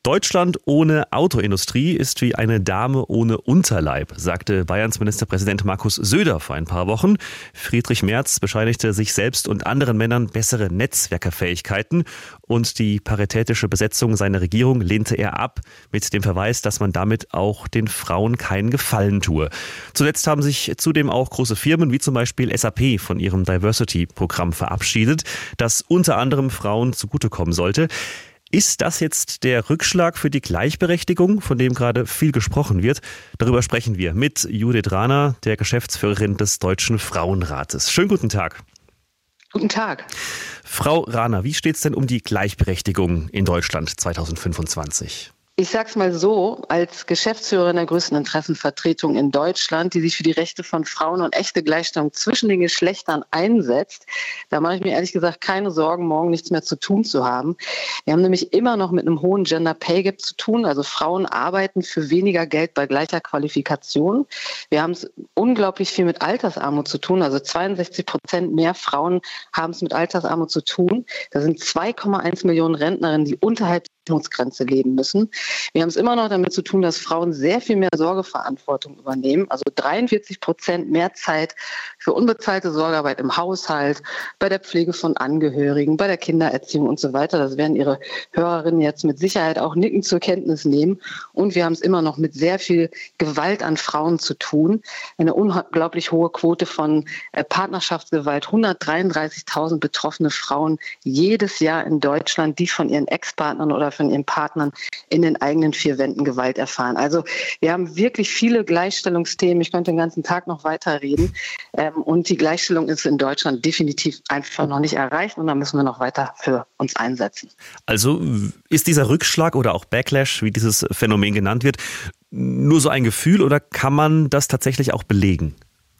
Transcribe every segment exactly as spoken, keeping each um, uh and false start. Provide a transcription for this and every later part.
Deutschland ohne Autoindustrie ist wie eine Dame ohne Unterleib, sagte Bayerns Ministerpräsident Markus Söder vor ein paar Wochen. Friedrich Merz bescheinigte sich selbst und anderen Männern bessere Netzwerkerfähigkeiten und die paritätische Besetzung seiner Regierung lehnte er ab, mit dem Verweis, dass man damit auch den Frauen keinen Gefallen tue. Zuletzt haben sich zudem auch große Firmen wie zum Beispiel S A P von ihrem Diversity-Programm verabschiedet, das unter anderem Frauen zugutekommen sollte. Ist das jetzt der Rückschlag für die Gleichberechtigung, von dem gerade viel gesprochen wird? Darüber sprechen wir mit Judith Rahner, der Geschäftsführerin des Deutschen Frauenrates. Schönen guten Tag. Guten Tag. Frau Rahner, wie steht es denn um die Gleichberechtigung in Deutschland zweitausendfünfundzwanzig? Ich sag's mal so, als Geschäftsführerin der größten Interessenvertretung in Deutschland, die sich für die Rechte von Frauen und echte Gleichstellung zwischen den Geschlechtern einsetzt, da mache ich mir ehrlich gesagt keine Sorgen, morgen nichts mehr zu tun zu haben. Wir haben nämlich immer noch mit einem hohen Gender Pay Gap zu tun. Also Frauen arbeiten für weniger Geld bei gleicher Qualifikation. Wir haben es unglaublich viel mit Altersarmut zu tun. Also zweiundsechzig Prozent mehr Frauen haben es mit Altersarmut zu tun. Da sind zwei Komma eins Millionen Rentnerinnen, die unterhalb der Armutsgrenze leben müssen. Wir haben es immer noch damit zu tun, dass Frauen sehr viel mehr Sorgeverantwortung übernehmen. Also dreiundvierzig Prozent mehr Zeit für unbezahlte Sorgearbeit im Haushalt, bei der Pflege von Angehörigen, bei der Kindererziehung und so weiter. Das werden Ihre Hörerinnen jetzt mit Sicherheit auch nickend zur Kenntnis nehmen. Und wir haben es immer noch mit sehr viel Gewalt an Frauen zu tun. Eine unglaublich hohe Quote von Partnerschaftsgewalt. hundertdreiunddreißigtausend betroffene Frauen jedes Jahr in Deutschland, die von ihren Ex-Partnern oder von ihren Partnern in den eigenen vier Wänden Gewalt erfahren. Also wir haben wirklich viele Gleichstellungsthemen. Ich könnte den ganzen Tag noch weiterreden. Ähm, und die Gleichstellung ist in Deutschland definitiv einfach noch nicht erreicht. Und da müssen wir noch weiter für uns einsetzen. Also ist dieser Rückschlag oder auch Backlash, wie dieses Phänomen genannt wird, nur so ein Gefühl oder kann man das tatsächlich auch belegen?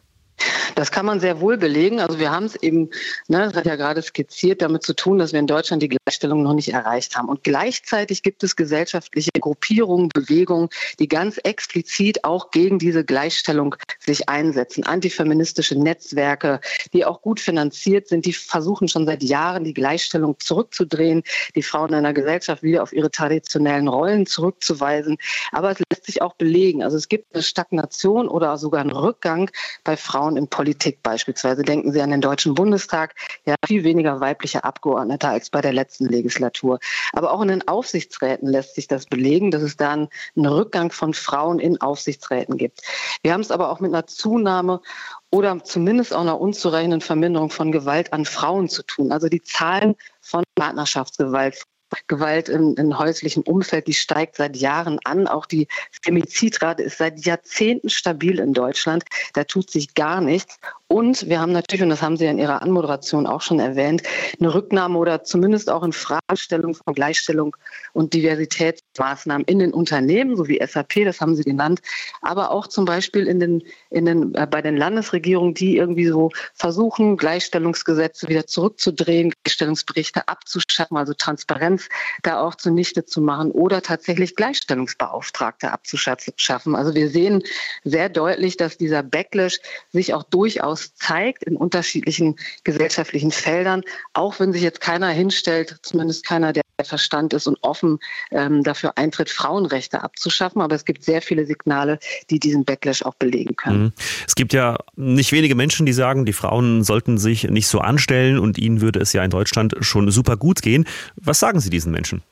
Das kann man sehr wohl belegen. Also wir haben es eben, ne, das hat ja gerade skizziert, damit zu tun, dass wir in Deutschland die Gleichstellung noch nicht erreicht haben. Und gleichzeitig gibt es gesellschaftliche Gruppierungen, Bewegungen, die ganz explizit auch gegen diese Gleichstellung sich einsetzen. Antifeministische Netzwerke, die auch gut finanziert sind, die versuchen schon seit Jahren, die Gleichstellung zurückzudrehen, die Frauen in der Gesellschaft wieder auf ihre traditionellen Rollen zurückzuweisen. Aber es lässt sich auch belegen. Also es gibt eine Stagnation oder sogar einen Rückgang bei Frauen in Politik beispielsweise. Denken Sie an den Deutschen Bundestag, ja, viel weniger weibliche Abgeordnete als bei der letzten Legislatur. Aber auch in den Aufsichtsräten lässt sich das belegen, dass es da einen, einen Rückgang von Frauen in Aufsichtsräten gibt. Wir haben es aber auch mit einer Zunahme oder zumindest auch einer unzureichenden Verminderung von Gewalt an Frauen zu tun. Also die Zahlen von Partnerschaftsgewalt, Gewalt im, im häuslichen Umfeld, die steigt seit Jahren an. Auch die Femizidrate ist seit Jahrzehnten stabil in Deutschland. Da tut sich gar nichts. Und wir haben natürlich, und das haben Sie ja in Ihrer Anmoderation auch schon erwähnt, eine Rücknahme oder zumindest auch in Fragestellung von Gleichstellung und Diversitätsmaßnahmen in den Unternehmen, so wie S A P, das haben Sie genannt, aber auch zum Beispiel in den, in den, äh, bei den Landesregierungen, die irgendwie so versuchen, Gleichstellungsgesetze wieder zurückzudrehen, Gleichstellungsberichte abzuschaffen, also Transparenz da auch zunichte zu machen oder tatsächlich Gleichstellungsbeauftragte abzuschaffen. Also wir sehen sehr deutlich, dass dieser Backlash sich auch durchaus zeigt in unterschiedlichen gesellschaftlichen Feldern, auch wenn sich jetzt keiner hinstellt, zumindest keiner, der Verstand ist und offen ähm, dafür eintritt, Frauenrechte abzuschaffen. Aber es gibt sehr viele Signale, die diesen Backlash auch belegen können. Es gibt ja nicht wenige Menschen, die sagen, die Frauen sollten sich nicht so anstellen und ihnen würde es ja in Deutschland schon super gut gehen. Was sagen Sie diesen Menschen?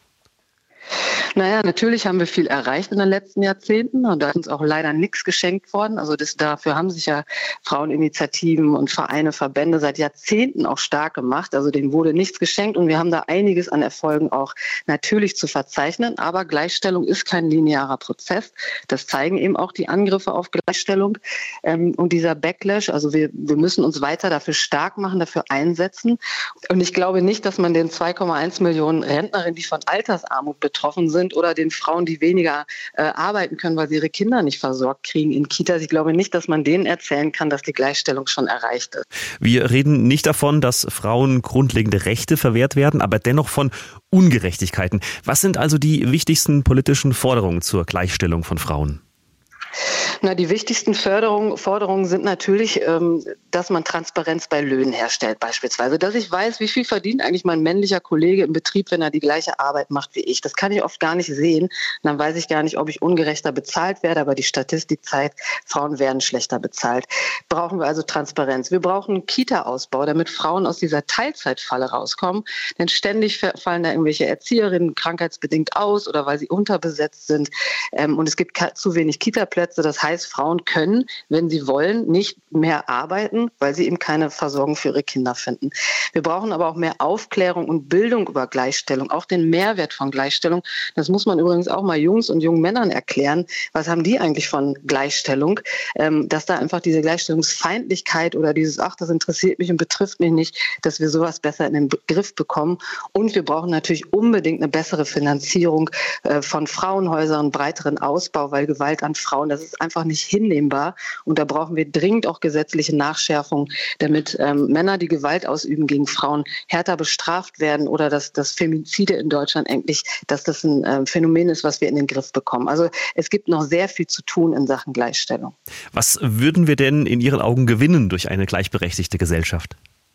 Naja, natürlich haben wir viel erreicht in den letzten Jahrzehnten und da ist uns auch leider nichts geschenkt worden. Also das, dafür haben sich ja Fraueninitiativen und Vereine, Verbände seit Jahrzehnten auch stark gemacht. Also denen wurde nichts geschenkt und wir haben da einiges an Erfolgen auch natürlich zu verzeichnen. Aber Gleichstellung ist kein linearer Prozess. Das zeigen eben auch die Angriffe auf Gleichstellung ähm, und dieser Backlash. Also wir, wir müssen uns weiter dafür stark machen, dafür einsetzen. Und ich glaube nicht, dass man den zwei Komma eins Millionen Rentnerinnen, die von Altersarmut betroffen sind, oder den Frauen, die weniger äh, arbeiten können, weil sie ihre Kinder nicht versorgt kriegen in Kitas. Ich glaube nicht, dass man denen erzählen kann, dass die Gleichstellung schon erreicht ist. Wir reden nicht davon, dass Frauen grundlegende Rechte verwehrt werden, aber dennoch von Ungerechtigkeiten. Was sind also die wichtigsten politischen Forderungen zur Gleichstellung von Frauen? Na, die wichtigsten Förderungen, Forderungen sind natürlich, ähm, dass man Transparenz bei Löhnen herstellt beispielsweise. Dass ich weiß, wie viel verdient eigentlich mein männlicher Kollege im Betrieb, wenn er die gleiche Arbeit macht wie ich. Das kann ich oft gar nicht sehen. Und dann weiß ich gar nicht, ob ich ungerechter bezahlt werde. Aber die Statistik zeigt, Frauen werden schlechter bezahlt. Brauchen wir also Transparenz. Wir brauchen einen Kita-Ausbau, damit Frauen aus dieser Teilzeitfalle rauskommen. Denn ständig fallen da irgendwelche Erzieherinnen krankheitsbedingt aus oder weil sie unterbesetzt sind. Ähm, und es gibt zu wenig Kita-Plätze. Das heißt, Frauen können, wenn sie wollen, nicht mehr arbeiten, weil sie eben keine Versorgung für ihre Kinder finden. Wir brauchen aber auch mehr Aufklärung und Bildung über Gleichstellung, auch den Mehrwert von Gleichstellung. Das muss man übrigens auch mal Jungs und jungen Männern erklären. Was haben die eigentlich von Gleichstellung? Ähm, dass da einfach diese Gleichstellungsfeindlichkeit oder dieses, ach, das interessiert mich und betrifft mich nicht, dass wir sowas besser in den Griff bekommen. Und wir brauchen natürlich unbedingt eine bessere Finanzierung äh, von Frauenhäusern, breiteren Ausbau, weil Gewalt an Frauen, das ist einfach nicht hinnehmbar. Und da brauchen wir dringend auch gesetzliche Nachschärfung, damit ähm, Männer, die Gewalt ausüben gegen Frauen, härter bestraft werden oder dass das Femizide in Deutschland endlich, dass das ein äh, Phänomen ist, was wir in den Griff bekommen. Also es gibt noch sehr viel zu tun in Sachen Gleichstellung. Was würden wir denn in Ihren Augen gewinnen durch eine gleichberechtigte Gesellschaft?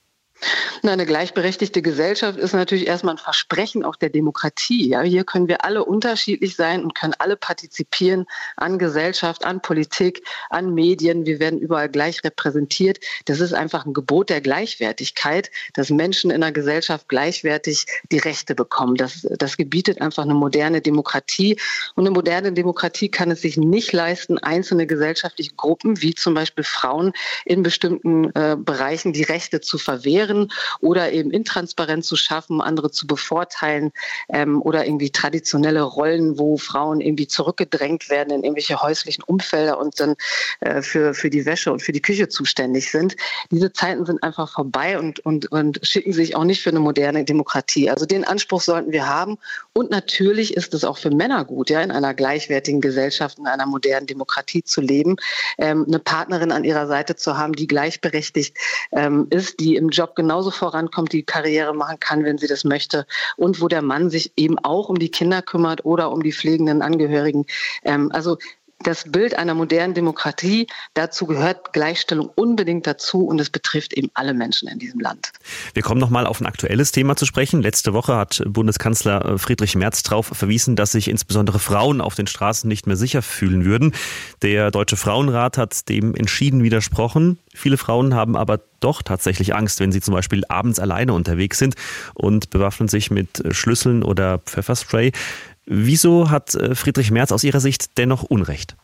Na, eine gleichberechtigte Gesellschaft ist natürlich erstmal ein Versprechen auch der Demokratie. Ja, hier können wir alle unterschiedlich sein und können alle partizipieren an Gesellschaft, an Politik, an Medien. Wir werden überall gleich repräsentiert. Das ist einfach ein Gebot der Gleichwertigkeit, dass Menschen in der Gesellschaft gleichwertig die Rechte bekommen. Das, das gebietet einfach eine moderne Demokratie. Und eine moderne Demokratie kann es sich nicht leisten, einzelne gesellschaftliche Gruppen, wie zum Beispiel Frauen, in bestimmten äh, Bereichen die Rechte zu verwehren oder eben Intransparenz zu schaffen, andere zu bevorteilen ähm, oder irgendwie traditionelle Rollen, wo Frauen irgendwie zurückgedrängt werden in irgendwelche häuslichen Umfelder und dann äh, für, für die Wäsche und für die Küche zuständig sind. Diese Zeiten sind einfach vorbei und, und, und schicken sich auch nicht für eine moderne Demokratie. Also den Anspruch sollten wir haben. Und natürlich ist es auch für Männer gut, ja, in einer gleichwertigen Gesellschaft, in einer modernen Demokratie zu leben, ähm, eine Partnerin an ihrer Seite zu haben, die gleichberechtigt ähm, ist, die im Job genauso vorankommt, die Karriere machen kann, wenn sie das möchte und wo der Mann sich eben auch um die Kinder kümmert oder um die pflegenden Angehörigen. Ähm, also das Bild einer modernen Demokratie, dazu gehört Gleichstellung unbedingt dazu und es betrifft eben alle Menschen in diesem Land. Wir kommen nochmal auf ein aktuelles Thema zu sprechen. Letzte Woche hat Bundeskanzler Friedrich Merz darauf verwiesen, dass sich insbesondere Frauen auf den Straßen nicht mehr sicher fühlen würden. Der Deutsche Frauenrat hat dem entschieden widersprochen. Viele Frauen haben aber doch tatsächlich Angst, wenn sie zum Beispiel abends alleine unterwegs sind und bewaffnen sich mit Schlüsseln oder Pfefferspray. Wieso hat Friedrich Merz aus Ihrer Sicht dennoch Unrecht?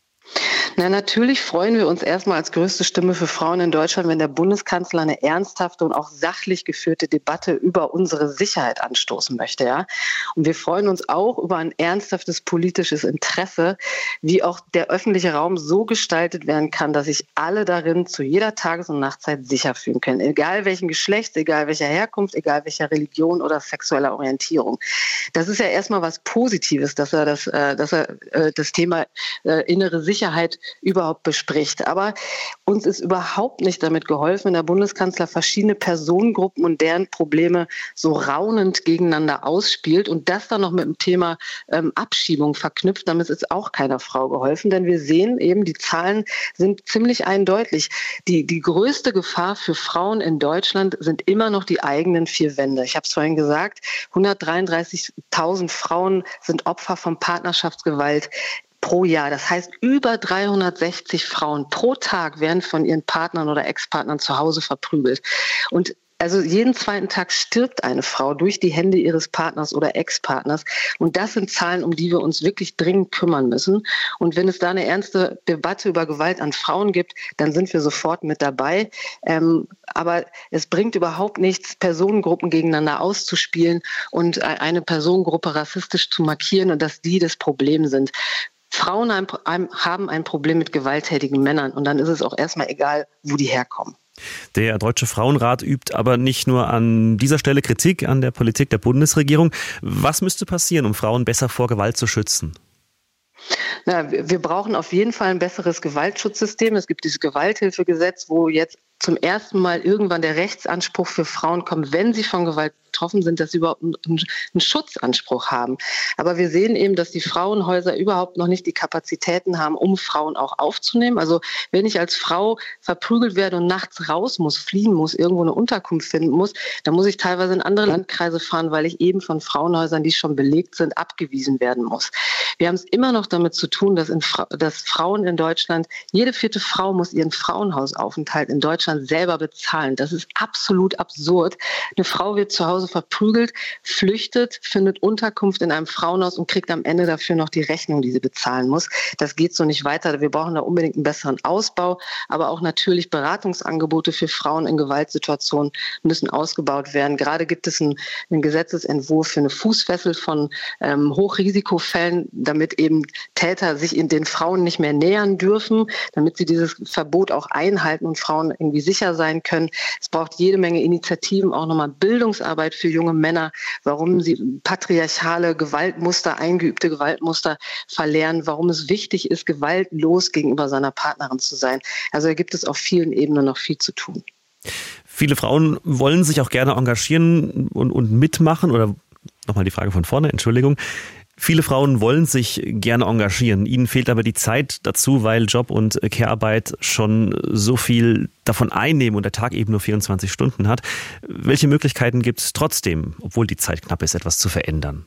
Na, natürlich freuen wir uns erstmal als größte Stimme für Frauen in Deutschland, wenn der Bundeskanzler eine ernsthafte und auch sachlich geführte Debatte über unsere Sicherheit anstoßen möchte. Ja? Und wir freuen uns auch über ein ernsthaftes politisches Interesse, wie auch der öffentliche Raum so gestaltet werden kann, dass sich alle darin zu jeder Tages- und Nachtzeit sicher fühlen können. Egal welchen Geschlechts, egal welcher Herkunft, egal welcher Religion oder sexueller Orientierung. Das ist ja erstmal was Positives, dass er das, dass er das Thema innere Sicherheit überhaupt bespricht. Aber uns ist überhaupt nicht damit geholfen, wenn der Bundeskanzler verschiedene Personengruppen und deren Probleme so raunend gegeneinander ausspielt und das dann noch mit dem Thema ähm, Abschiebung verknüpft. Damit ist auch keiner Frau geholfen, denn wir sehen eben, die Zahlen sind ziemlich eindeutig. Die, die größte Gefahr für Frauen in Deutschland sind immer noch die eigenen vier Wände. Ich habe es vorhin gesagt, hundertdreiunddreißigtausend Frauen sind Opfer von Partnerschaftsgewalt pro Jahr. Das heißt, über dreihundertsechzig Frauen pro Tag werden von ihren Partnern oder Ex-Partnern zu Hause verprügelt. Und also jeden zweiten Tag stirbt eine Frau durch die Hände ihres Partners oder Ex-Partners. Und das sind Zahlen, um die wir uns wirklich dringend kümmern müssen. Und wenn es da eine ernste Debatte über Gewalt an Frauen gibt, dann sind wir sofort mit dabei. Ähm, aber es bringt überhaupt nichts, Personengruppen gegeneinander auszuspielen und eine Personengruppe rassistisch zu markieren und dass die das Problem sind. Frauen haben ein Problem mit gewalttätigen Männern und dann ist es auch erstmal egal, wo die herkommen. Der Deutsche Frauenrat übt aber nicht nur an dieser Stelle Kritik an der Politik der Bundesregierung. Was müsste passieren, um Frauen besser vor Gewalt zu schützen? Na, wir brauchen auf jeden Fall ein besseres Gewaltschutzsystem. Es gibt dieses Gewalthilfegesetz, wo jetzt zum ersten Mal irgendwann der Rechtsanspruch für Frauen kommt, wenn sie von Gewalt betroffen sind, dass sie überhaupt einen, einen Schutzanspruch haben. Aber wir sehen eben, dass die Frauenhäuser überhaupt noch nicht die Kapazitäten haben, um Frauen auch aufzunehmen. Also wenn ich als Frau verprügelt werde und nachts raus muss, fliehen muss, irgendwo eine Unterkunft finden muss, dann muss ich teilweise in andere Landkreise fahren, weil ich eben von Frauenhäusern, die schon belegt sind, abgewiesen werden muss. Wir haben es immer noch damit zu tun, dass, in Fra- dass Frauen in Deutschland, jede vierte Frau muss ihren Frauenhausaufenthalt in Deutschland selber bezahlen. Das ist absolut absurd. Eine Frau wird zu Hause verprügelt, flüchtet, findet Unterkunft in einem Frauenhaus und kriegt am Ende dafür noch die Rechnung, die sie bezahlen muss. Das geht so nicht weiter. Wir brauchen da unbedingt einen besseren Ausbau, aber auch natürlich Beratungsangebote für Frauen in Gewaltsituationen müssen ausgebaut werden. Gerade gibt es einen, einen Gesetzesentwurf für eine Fußfessel von ähm, Hochrisikofällen, damit eben Täter sich in den Frauen nicht mehr nähern dürfen, damit sie dieses Verbot auch einhalten und Frauen irgendwie sicher sein können. Es braucht jede Menge Initiativen, auch nochmal Bildungsarbeit für junge Männer, warum sie patriarchale Gewaltmuster, eingeübte Gewaltmuster verlernen, warum es wichtig ist, gewaltlos gegenüber seiner Partnerin zu sein. Also da gibt es auf vielen Ebenen noch viel zu tun. Viele Frauen wollen sich auch gerne engagieren und, und mitmachen oder nochmal die Frage von vorne, Entschuldigung. Viele Frauen wollen sich gerne engagieren. Ihnen fehlt aber die Zeit dazu, weil Job und Care-Arbeit schon so viel davon einnehmen und der Tag eben nur vierundzwanzig Stunden hat. Welche Möglichkeiten gibt es trotzdem, obwohl die Zeit knapp ist, etwas zu verändern?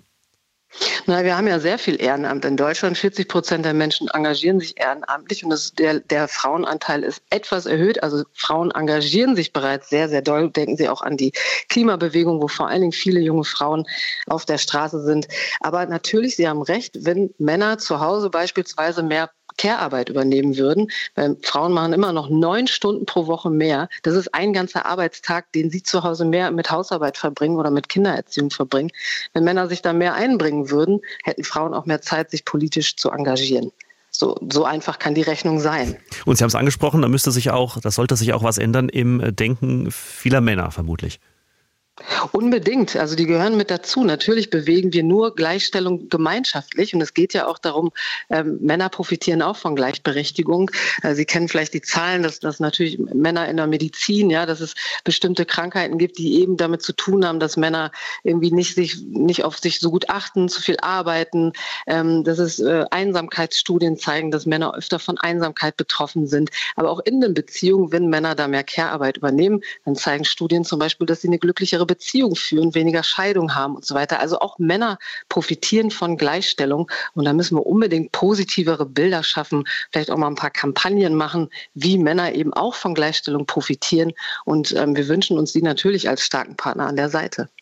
Na, wir haben ja sehr viel Ehrenamt in Deutschland. vierzig Prozent der Menschen engagieren sich ehrenamtlich und das, der, der Frauenanteil ist etwas erhöht. Also Frauen engagieren sich bereits sehr, sehr doll. Denken Sie auch an die Klimabewegung, wo vor allen Dingen viele junge Frauen auf der Straße sind. Aber natürlich, Sie haben recht, wenn Männer zu Hause beispielsweise mehr Care-Arbeit übernehmen würden, weil Frauen machen immer noch neun Stunden pro Woche mehr. Das ist ein ganzer Arbeitstag, den sie zu Hause mehr mit Hausarbeit verbringen oder mit Kindererziehung verbringen. Wenn Männer sich da mehr einbringen würden, hätten Frauen auch mehr Zeit, sich politisch zu engagieren. So, so einfach kann die Rechnung sein. Und Sie haben es angesprochen, da müsste sich auch, das sollte sich auch was ändern im Denken vieler Männer vermutlich. Unbedingt. Also die gehören mit dazu. Natürlich bewegen wir nur Gleichstellung gemeinschaftlich. Und es geht ja auch darum, ähm, Männer profitieren auch von Gleichberechtigung. Äh, Sie kennen vielleicht die Zahlen, dass, dass natürlich Männer in der Medizin, ja, dass es bestimmte Krankheiten gibt, die eben damit zu tun haben, dass Männer irgendwie nicht, sich, nicht auf sich so gut achten, zu viel arbeiten. Ähm, dass es äh, Einsamkeitsstudien zeigen, dass Männer öfter von Einsamkeit betroffen sind. Aber auch in den Beziehungen, wenn Männer da mehr Care-Arbeit übernehmen, dann zeigen Studien zum Beispiel, dass sie eine glücklichere Beziehung führen, weniger Scheidung haben und so weiter. Also auch Männer profitieren von Gleichstellung und da müssen wir unbedingt positivere Bilder schaffen, vielleicht auch mal ein paar Kampagnen machen, wie Männer eben auch von Gleichstellung profitieren und ähm, wir wünschen uns die natürlich als starken Partner an der Seite.